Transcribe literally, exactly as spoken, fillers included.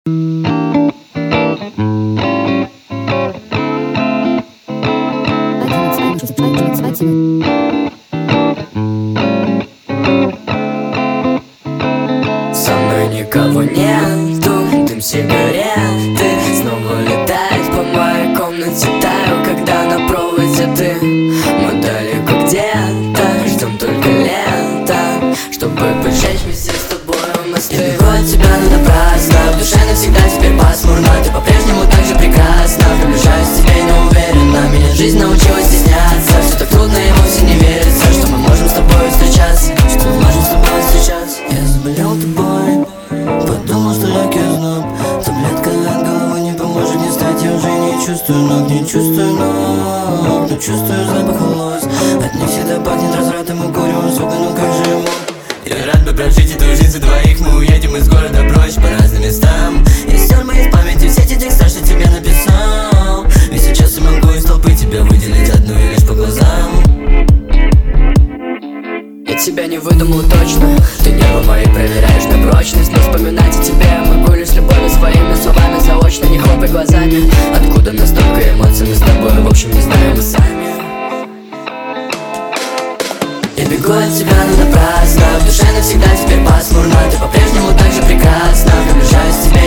Со мной никого нету, дым сигареты снова летает по моей комнате, таю, когда на проводе ты. Мы далеко где-то, ждем только лето, чтобы поджечь вместе с тобой мосты. Я бегу от тебя, но напрасно, в душе навсегда теперь пасмурно. Ты по-прежнему так же прекрасна, приближаюсь к тебе неуверенно. Меня жизнь научила стесняться, все так трудно и вовсе не верится, что мы можем с тобой встречаться, что мы можем с тобой встречаться. Я заболел тобой, подумал, что я кизнул. Таблетка от головы не поможет не стать, я уже не чувствую ног, не чувствую ног, но чувствую запах волос. От них всегда пахнет развратом и курем, сука, ну как же ему? Я рад бы прожить эту жизнь за двоих, мы уедем из города прочь по разным местам. Я стер моей памяти все те текста, что тебе написал, ведь сейчас я могу из толпы тебя выделить одну и лишь по глазам. Я тебя не выдумал точно, ты нервы мои проверяешь на прочность, но вспоминать о тебе я могу лишь любовью своими словами заочно, не хлопай глазами. Откуда настолько эмоций мы с тобой, в общем, не знаем мы сами. Я бегу от тебя, но напрасно, в душе навсегда теперь пасмурно. Ты по-прежнему так же прекрасна, приближаюсь к тебе